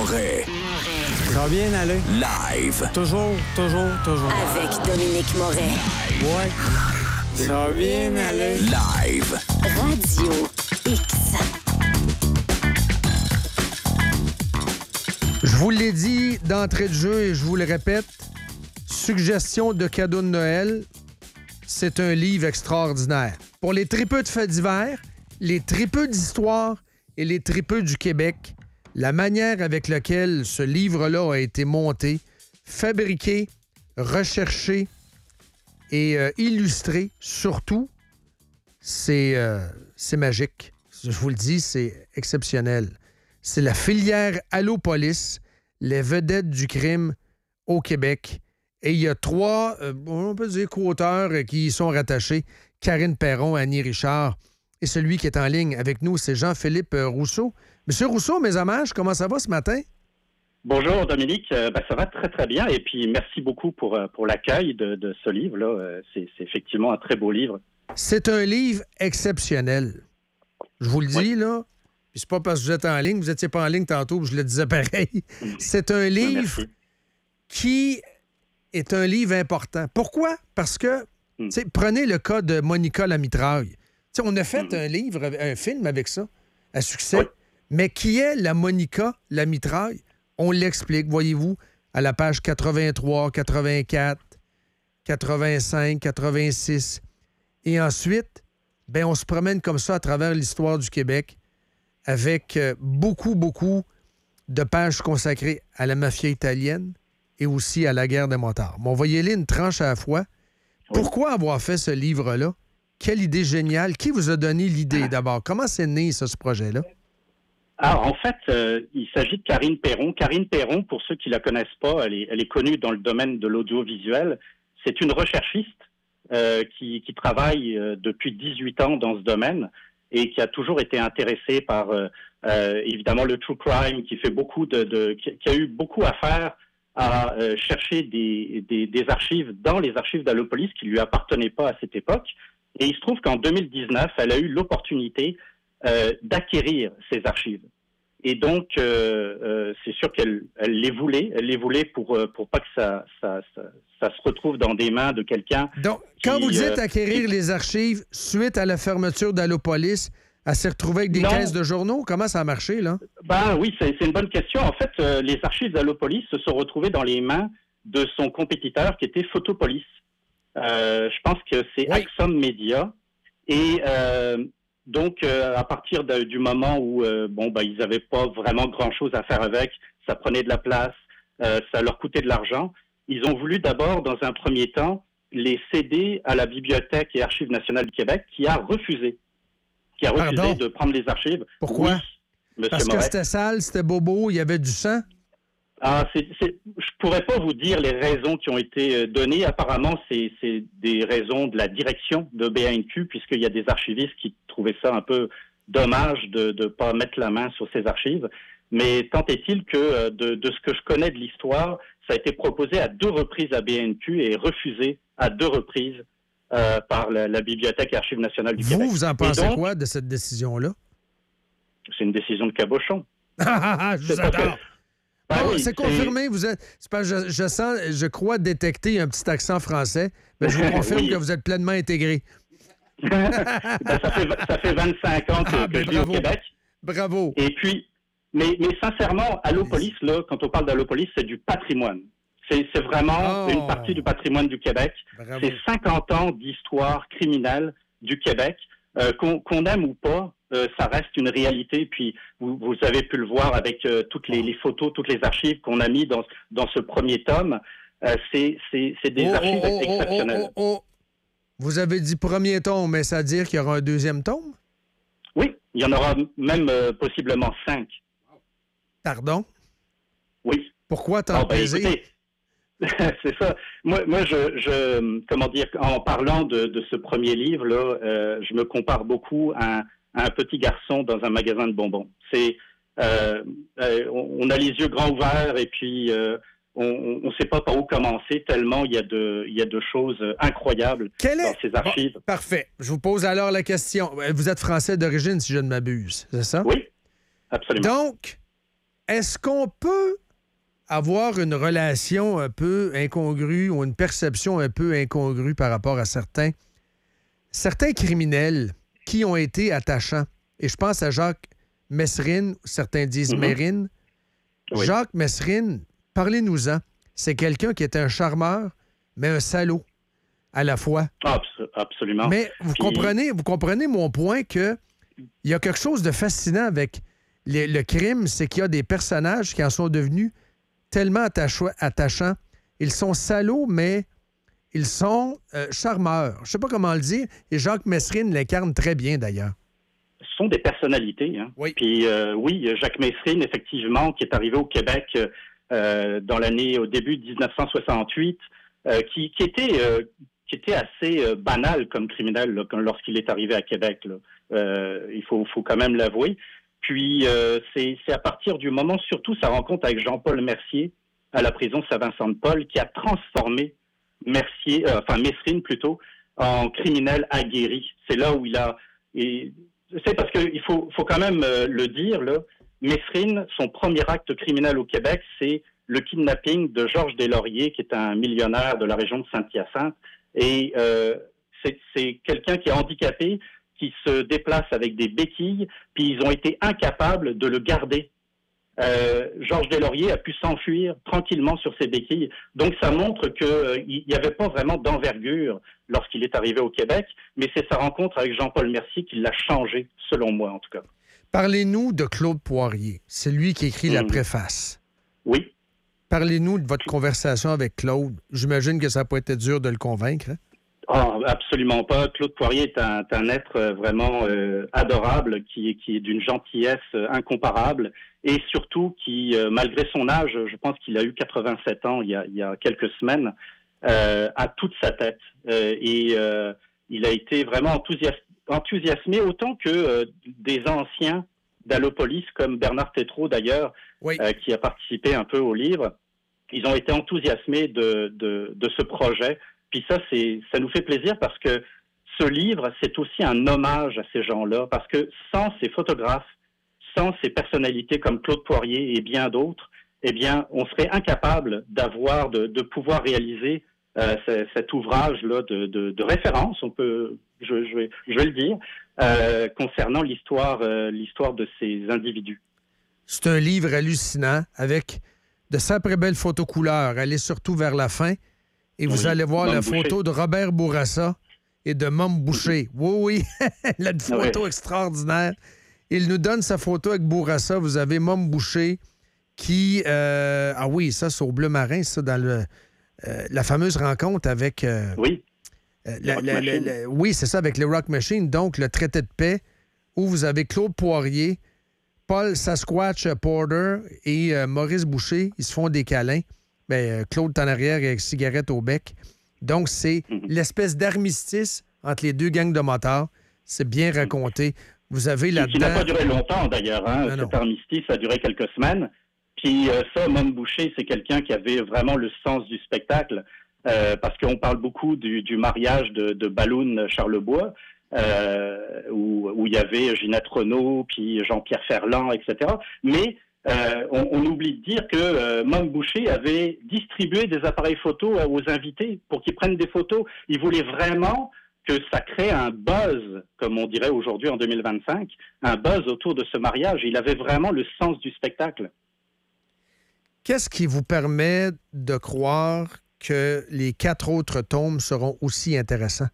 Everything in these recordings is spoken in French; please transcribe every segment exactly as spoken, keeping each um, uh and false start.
Moret. Ça va bien aller? Live. Toujours, toujours, toujours. Avec Dominique Moret. Ouais. Ça va bien aller? Live. Radio X. Je vous l'ai dit d'entrée de jeu et je vous le répète, suggestion de cadeau de Noël, c'est un livre extraordinaire. Pour les tripeux de faits divers, les tripeux d'histoire et les tripeux du Québec, la manière avec laquelle ce livre-là a été monté, fabriqué, recherché et euh, illustré, surtout, c'est, euh, c'est magique. Je vous le dis, c'est exceptionnel. C'est la filière Allopolis, les vedettes du crime au Québec. Et il y a trois, euh, on peut dire, co-auteurs qui y sont rattachés. Karine Perron, Annie Richard. Et celui qui est en ligne avec nous, c'est Jean-Philippe Rousseau. Monsieur Rousseau, mes hommages, comment ça va ce matin? Bonjour Dominique, euh, ben, ça va très très bien. Et puis merci beaucoup pour, pour l'accueil de, de ce livre-là. Euh, c'est, c'est effectivement un très beau livre. C'est un livre exceptionnel. Je vous le dis, oui. là... Puis c'est pas parce que vous êtes en ligne, vous n'étiez pas en ligne tantôt, je le disais pareil. C'est un livre Merci. qui est un livre important. Pourquoi? Parce que, mm. prenez le cas de Monica Lamitraille. T'sais, on a fait mm. un livre, un film avec ça, à succès. Oui. Mais qui est la Monica Lamitraille? On l'explique, voyez-vous, à la page quatre-vingt-trois, quatre-vingt-quatre, quatre-vingt-cinq, quatre-vingt-six. Et ensuite, ben, on se promène comme ça à travers l'histoire du Québec, avec beaucoup, beaucoup de pages consacrées à la mafia italienne et aussi à la guerre des motards. Mais on va y aller une tranche à la fois. Oui. Pourquoi avoir fait ce livre-là? Quelle idée géniale. Qui vous a donné l'idée d'abord? Comment c'est né, ça, ce projet-là? Alors, en fait, euh, il s'agit de Karine Perron. Karine Perron, pour ceux qui ne la connaissent pas, elle est, elle est connue dans le domaine de l'audiovisuel. C'est une recherchiste euh, qui, qui travaille euh, depuis dix-huit ans dans ce domaine et qui a toujours été intéressée par, euh, euh, évidemment, le true crime, qui fait beaucoup de, de qui, qui a eu beaucoup à faire à euh, chercher des, des, des archives dans les archives d'Allopolis qui lui appartenaient pas à cette époque. Et il se trouve qu'en deux mille dix-neuf, elle a eu l'opportunité euh, d'acquérir ces archives. Et donc, euh, euh, c'est sûr qu'elle elle les voulait, elle les voulait pour pour pas que ça ça, ça ça se retrouve dans des mains de quelqu'un. Donc, qui, quand vous dites euh, acquérir qui... les archives suite à la fermeture d'Allopolis, elle s'est retrouvée avec des non. caisses de journaux? Comment ça a marché, là? Ben oui, c'est, c'est une bonne question. En fait, euh, les archives d'Allopolis se sont retrouvées dans les mains de son compétiteur qui était Photopolis. Euh, je pense que c'est oui. Axum Media. Et euh, donc, euh, à partir de, du moment où euh, bon, ben, ils n'avaient pas vraiment grand-chose à faire avec, ça prenait de la place, euh, ça leur coûtait de l'argent, ils ont voulu d'abord, dans un premier temps, les céder à la Bibliothèque et Archives nationales du Québec, qui a refusé. Qui a refusé Pardon? de prendre les archives. Pourquoi? Oui, monsieur Parce Moret. que c'était sale, c'était bobo, il y avait du sang? Ah, c'est, c'est, je pourrais pas vous dire les raisons qui ont été données. Apparemment, c'est, c'est des raisons de la direction de B A N Q, puisqu'il y a des archivistes qui trouvaient ça un peu dommage de ne pas mettre la main sur ces archives. Mais tant est-il que, de, de ce que je connais de l'histoire, ça a été proposé à deux reprises à B A N Q et refusé à deux reprises euh, par la, la Bibliothèque et Archives nationales du vous, Québec. Vous en pensez donc, quoi de cette décision-là? C'est une décision de cabochon. je vous adore! Ben non, oui, c'est confirmé. Vous êtes, c'est parce que je, je sens, je crois détecter un petit accent français, mais je vous confirme oui. que vous êtes pleinement intégré. ben, ça, fait, ça fait vingt-cinq ans que, ah, que je vis au Québec. Bravo. Et puis, mais, mais sincèrement, Allopolis, là, quand on parle d'Allopolis, c'est du patrimoine. C'est, c'est vraiment oh. une partie du patrimoine du Québec. Bravo. C'est cinquante ans d'histoire criminelle du Québec. Euh, qu'on, qu'on aime ou pas, euh, ça reste une réalité. Puis vous, vous avez pu le voir avec euh, toutes les, les photos, toutes les archives qu'on a mis dans, dans ce premier tome. Euh, c'est, c'est, c'est des oh, archives oh, exceptionnelles. Oh, oh, oh. Vous avez dit premier tome, mais ça veut dire qu'il y aura un deuxième tome? Oui, il y en aura même euh, possiblement cinq. Pardon? Oui. Pourquoi tant oh, ben, écoutez, c'est ça. Moi, moi je, je, comment dire, en parlant de, de ce premier livre-là, euh, je me compare beaucoup à un, à un petit garçon dans un magasin de bonbons. C'est, euh, euh, on a les yeux grands ouverts et puis euh, on ne sait pas par où commencer tellement il y a de, il y a de choses incroyables Quelle dans est... ces archives. Bon, parfait. Je vous pose alors la question. Vous êtes français d'origine, si je ne m'abuse, c'est ça? Oui, absolument. Donc, Est-ce qu'on peut avoir une relation un peu incongrue ou une perception un peu incongrue par rapport à certains, certains criminels qui ont été attachants? Et je pense à Jacques Messrine, certains disent mm-hmm. Mérine. Oui. Jacques Messrine, parlez-nous-en. C'est quelqu'un qui est un charmeur, mais un salaud à la fois. Abs- absolument. Mais vous, Puis... comprenez, vous comprenez mon point que il y a quelque chose de fascinant avec les, le crime, c'est qu'il y a des personnages qui en sont devenus tellement attach- attachants. Ils sont salauds, mais ils sont euh, charmeurs. Je ne sais pas comment le dire. Et Jacques Messrine l'incarne très bien, d'ailleurs. Ce sont des personnalités. Hein. Oui. Puis euh, oui, Jacques Messrine, effectivement, qui est arrivé au Québec euh, dans l'année, au début de dix-neuf cent soixante-huit, euh, qui, qui, était, euh, qui était assez euh, banal comme criminel là, lorsqu'il est arrivé à Québec. Là. Euh, il faut, faut quand même l'avouer. Puis, euh, c'est, c'est à partir du moment, surtout sa rencontre avec Jean-Paul Mercier à la prison Saint-Vincent-de-Paul, qui a transformé Mercier, euh, enfin Messrine plutôt, en criminel aguerri. C'est là où il a... Et, c'est parce qu'il faut, faut quand même euh, le dire, là, Messrine, son premier acte criminel au Québec, c'est le kidnapping de Georges Deslauriers, qui est un millionnaire de la région de Saint-Hyacinthe. Et euh, c'est, c'est quelqu'un qui est handicapé, qui se déplacent avec des béquilles, puis ils ont été incapables de le garder. Euh, Georges Deslauriers a pu s'enfuir tranquillement sur ses béquilles. Donc, ça montre qu'il euh, n'y avait pas vraiment d'envergure lorsqu'il est arrivé au Québec, mais c'est sa rencontre avec Jean-Paul Mercier qui l'a changé, selon moi, en tout cas. Parlez-nous de Claude Poirier. C'est lui qui écrit mmh. la préface. Oui. Parlez-nous de votre conversation avec Claude. J'imagine que ça n'a pas été dur de le convaincre, hein? Oh, absolument pas. Claude Poirier est un, un être vraiment euh, adorable, qui, qui est d'une gentillesse euh, incomparable et surtout qui, euh, malgré son âge, je pense qu'il a eu quatre-vingt-sept ans il y a, il y a quelques semaines, euh, a toute sa tête. Euh, et euh, il a été vraiment enthousias- enthousiasmé autant que euh, des anciens d'Allopolis, comme Bernard Tétrault d'ailleurs, oui. euh, qui a participé un peu au livre. Ils ont été enthousiasmés de, de, de ce projet. Puis ça, c'est, ça nous fait plaisir parce que ce livre, c'est aussi un hommage à ces gens-là, parce que sans ces photographes, sans ces personnalités comme Claude Poirier et bien d'autres, eh bien, on serait incapable d'avoir, de, de pouvoir réaliser euh, c- cet ouvrage-là de, de, de référence, on peut, je, je, vais, je vais le dire, euh, concernant l'histoire, euh, l'histoire de ces individus. C'est un livre hallucinant avec de sacrées belles photos couleurs. Allez surtout vers la fin. Et vous oui, allez voir Mom la Boucher. Photo de Robert Bourassa et de Mom Boucher. Oui, oui, la photo oui. extraordinaire. Il nous donne sa photo avec Bourassa. Vous avez Mom Boucher qui... Euh, ah oui, ça, c'est au Bleu Marin, ça, dans le, euh, la fameuse rencontre avec... Euh, oui. Euh, la, la, la, la, oui, c'est ça, avec les Rock Machine. Donc, le traité de paix, où vous avez Claude Poirier, Paul Sasquatch Porter et euh, Maurice Boucher. Ils se font des câlins. Bien, Claude en arrière avec cigarette au bec. Donc, c'est mm-hmm. l'espèce d'armistice entre les deux gangs de motards. C'est bien raconté. Vous avez là-dedans... Qui n'a pas duré longtemps, d'ailleurs. Hein? Cet armistice a duré quelques semaines. Puis euh, ça, Mom Boucher, c'est quelqu'un qui avait vraiment le sens du spectacle. Euh, parce qu'on parle beaucoup du, du mariage de, de Balloun Charlebois, euh, où, où il y avait Ginette Renault, puis Jean-Pierre Ferland, et cetera. Mais... Euh, on, on oublie de dire que euh, Mom Boucher avait distribué des appareils photo aux invités pour qu'ils prennent des photos. Il voulait vraiment que ça crée un buzz, comme on dirait aujourd'hui en deux mille vingt-cinq, un buzz autour de ce mariage. Il avait vraiment le sens du spectacle. Qu'est-ce qui vous permet de croire que les quatre autres tomes seront aussi intéressants?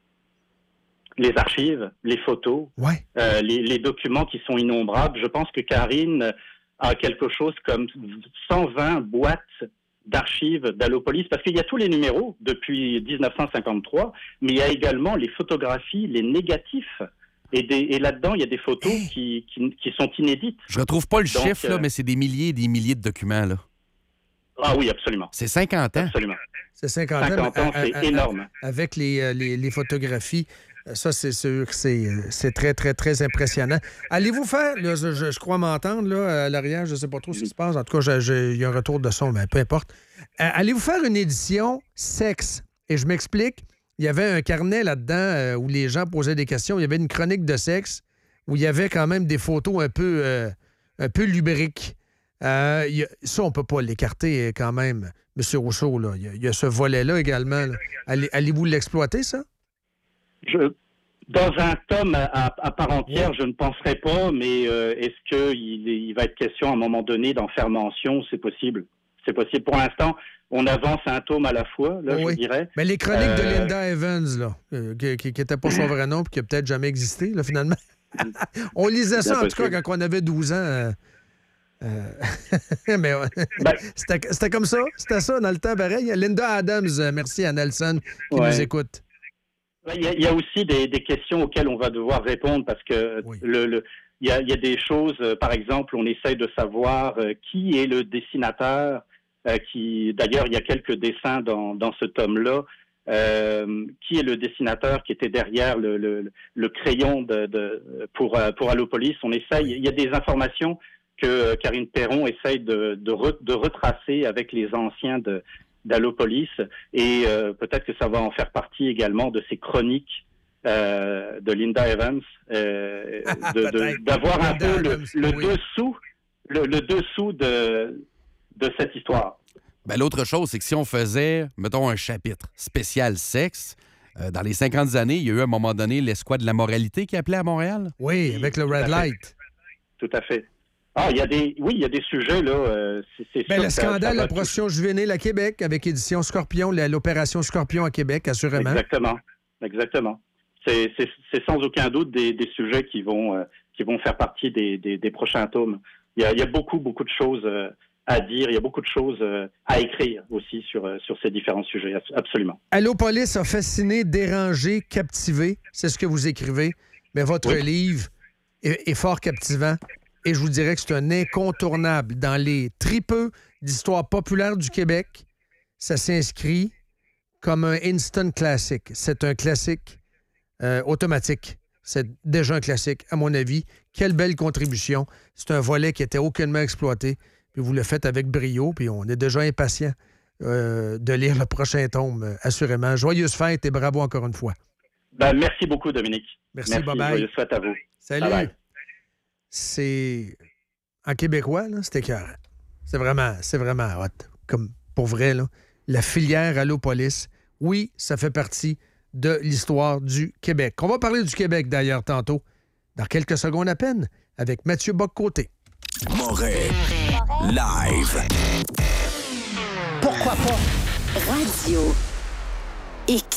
Les archives, les photos, ouais. euh, les, les documents qui sont innombrables. Je pense que Karine... à quelque chose comme cent vingt boîtes d'archives d'Allopolis, parce qu'il y a tous les numéros depuis dix-neuf cent cinquante-trois, mais il y a également les photographies, les négatifs, et, des, et là-dedans, il y a des photos qui, qui, qui sont inédites. Je retrouve pas le Donc, chiffre, là, euh... mais c'est des milliers et des milliers de documents, là. Ah oui, absolument. C'est cinquante ans. Absolument. C'est cinquante, cinquante ans, c'est à, à, énorme. Avec les, les, les photographies, ça, c'est sûr que c'est, c'est très, très, très impressionnant. Allez-vous faire, là, je, je crois m'entendre là, à l'arrière, je ne sais pas trop ce qui se passe. En tout cas, il y a un retour de son, mais peu importe. Euh, allez-vous faire une édition sexe? Et je m'explique. Il y avait un carnet là-dedans euh, où les gens posaient des questions. Il y avait une chronique de sexe où il y avait quand même des photos un peu, euh, un peu lubriques. Euh, y a, ça, on ne peut pas l'écarter quand même, M. Rousseau. Là. Il, y a, il y a ce volet-là également. Là. Allez, allez-vous l'exploiter, ça? Je, dans un tome à, à part entière, ouais. je ne penserais pas, mais euh, est-ce qu'il il va être question à un moment donné d'en faire mention? C'est possible. C'est possible. Pour l'instant, on avance un tome à la fois, là, oui. je dirais. Mais les chroniques euh... de Linda Evans, là, euh, qui n'était pas son vrai nom et qui n'a peut-être jamais existé, là, finalement. On lisait ça, en tout cas, quand on avait douze ans. Euh... Euh... mais ben, c'était, c'était comme ça. C'était ça dans le temps, pareil. Linda Adams, merci à Nelson qui ouais. nous écoute. Il y a, il y a aussi des, des questions auxquelles on va devoir répondre parce que oui. le, le, il, y a, il y a des choses, euh, par exemple, on essaye de savoir euh, qui est le dessinateur, euh, qui, d'ailleurs, il y a quelques dessins dans, dans ce tome-là, euh, qui est le dessinateur qui était derrière le, le, le crayon de, de, pour, pour Allopolis. On essaye, il y a des informations que Karine Perron essaye de, de, re, de retracer avec les anciens de d'Allopolis et euh, peut-être que ça va en faire partie également de ces chroniques euh, de Linda Evans, euh, de, de, d'avoir un peu le, le oui. dessous, le, le dessous de, de cette histoire. Ben, l'autre chose, c'est que si on faisait, mettons, un chapitre spécial sexe, euh, dans les cinquante années, il y a eu à un moment donné l'escouade de la moralité qui appelait à Montréal. Oui, avec le Red Light. Tout à fait. Ah, il y a des, oui, il y a des sujets, là. Euh, c'est, c'est ben, sûr le scandale de la tout... prostitution juvénile à Québec, avec Édition Scorpion, l'opération Scorpion à Québec, assurément. Exactement. Exactement. C'est, c'est, c'est sans aucun doute des, des sujets qui vont, euh, qui vont faire partie des, des, des prochains tomes. Il y, a, il y a beaucoup, beaucoup de choses euh, à dire. Il y a beaucoup de choses euh, à écrire aussi sur, euh, sur ces différents sujets. Absolument. Allopolis a fasciné, dérangé, captivé. C'est ce que vous écrivez. Mais votre oui. livre est, est fort captivant. Et je vous dirais que c'est un incontournable. Dans les tripeux d'histoire populaire du Québec, ça s'inscrit comme un instant classique. C'est un classique euh, automatique. C'est déjà un classique, à mon avis. Quelle belle contribution. C'est un volet qui était aucunement exploité. Puis vous le faites avec brio, puis on est déjà impatient euh, de lire le prochain tome, assurément. Joyeuse fête et bravo encore une fois. Ben, merci beaucoup, Dominique. Merci, merci bye-bye. Joyeuse fête à vous. Salut. Bye-bye. C'est... En québécois, là, c'est écœurant. C'est vraiment, c'est vraiment hot. Comme pour vrai, là. La filière Allopolis, oui, ça fait partie de l'histoire du Québec. On va parler du Québec, d'ailleurs, tantôt, dans quelques secondes à peine, avec Mathieu Bock-Côté. Moret. Live. Pourquoi pas? Radio X.